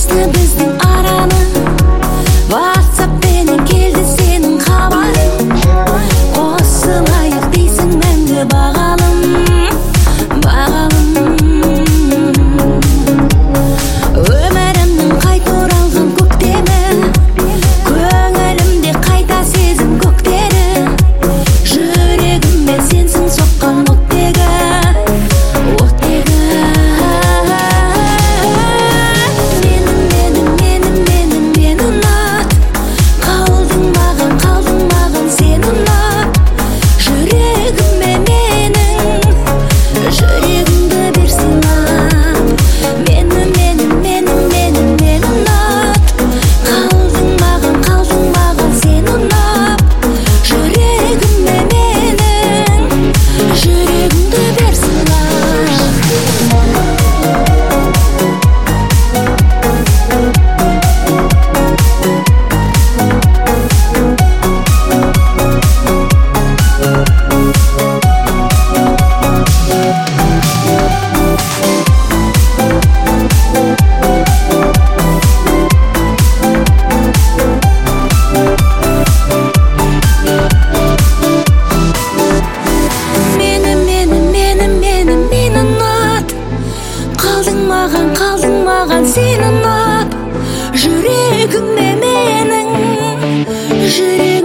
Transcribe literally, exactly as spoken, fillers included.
жазды біздің араны, ватсаппенен келді сенің хабарың. Қосылайық дейсің мәңгі бағалым, бағалым. Өмірімнің қайта оралған көктемі, көңілімде қайта сезім көктері. Жүрегіме сенсің соққан оттегі, оттегі. Менің, менің, менің, менің, мен ұнат. Қалдың маған, қалдың маған сен ұнат. Жүрегіме менің, жүрегімді бер сыйлап. Менің, менің, менің, менің, мен ұнат. Қалдың маған, қалдың маған сен ұнап. Жүрегіме менің, жүрегімді бер сыйлап. Мені, мені, мені, мені, мен ұнат. Қалдың маған, қалдың маған сен ұнап. Жүрегіме менің, жүрегім